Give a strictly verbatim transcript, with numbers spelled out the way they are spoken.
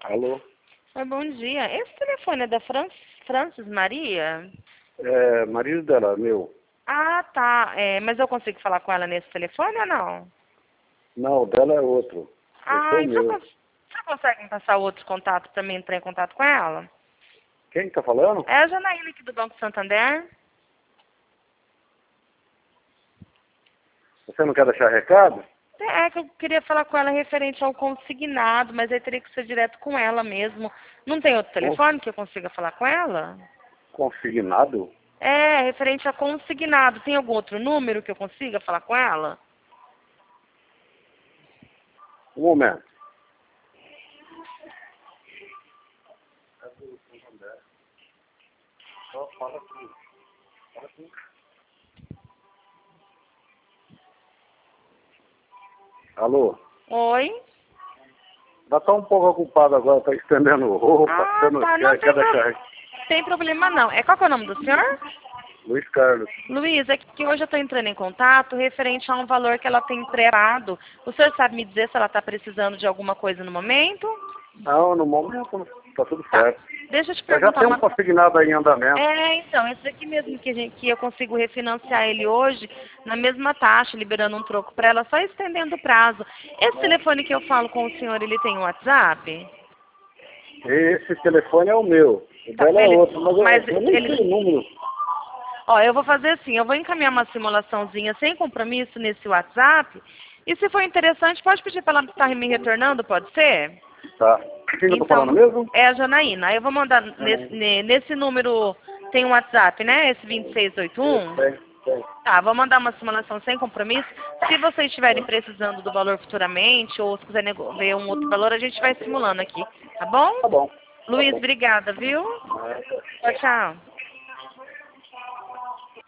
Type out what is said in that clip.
Alô? Oi, bom dia. Esse telefone é da Fran Francis Maria? É, marido dela, meu. Ah, tá. É, mas eu consigo falar com ela nesse telefone ou não? Não, o dela é outro. Esse é Ah, o então meu. cons- você consegue me passar outros contatos para mim entrar em contato com ela? Quem tá falando? É a Janaína aqui do Banco Santander. Você não quer deixar recado? É que eu queria falar com ela referente ao consignado, mas aí teria que ser direto com ela mesmo. Não tem outro Con- telefone que eu consiga falar com ela? Consignado? É, referente a consignado. Tem algum outro número que eu consiga falar com ela? Um momento. Só fala aqui. Fala aqui. Alô? Oi? Ela tá um pouco ocupada agora, tá estendendo roupa. Ah, Você não tá. Não quer, tem, quer deixar pro... recado? tem problema não. É qual que é o nome do senhor? Luiz Carlos. Luiz, é que hoje eu estou entrando em contato referente a um valor que ela tem entreado. O senhor sabe me dizer se ela está precisando de alguma coisa no momento? Não, no momento tá tudo Tá. certo. Deixa eu te Eu já perguntar tenho um uma... consignado aí em andamento. É, então, esse aqui mesmo que, a gente, que eu consigo refinanciar ele hoje na mesma taxa, liberando um troco para ela, só estendendo o prazo. Esse telefone que eu falo com o senhor, ele tem um WhatsApp? Esse telefone é o meu. O Tá, dela é ele, outro, mas eu, mas eu nem sei o ele... número. Ó, eu vou fazer assim, eu vou encaminhar uma simulaçãozinha sem compromisso nesse WhatsApp. E se for interessante, pode pedir para ela estar me retornando, pode ser? Tá. Quem eu tô falando Então, mesmo? é a Janaína. Aí eu vou mandar nesse, Janaína. ne- nesse número, tem um WhatsApp, né? Esse vinte e seis oitenta e Esse um. tem, tem. Tá, vou mandar uma simulação sem compromisso. Se vocês estiverem precisando do valor futuramente, ou se quiser nego- ver um outro valor, a gente vai simulando aqui, tá bom? Tá bom. Tá Luiz, bom. obrigada, viu? É. Tchau, tchau.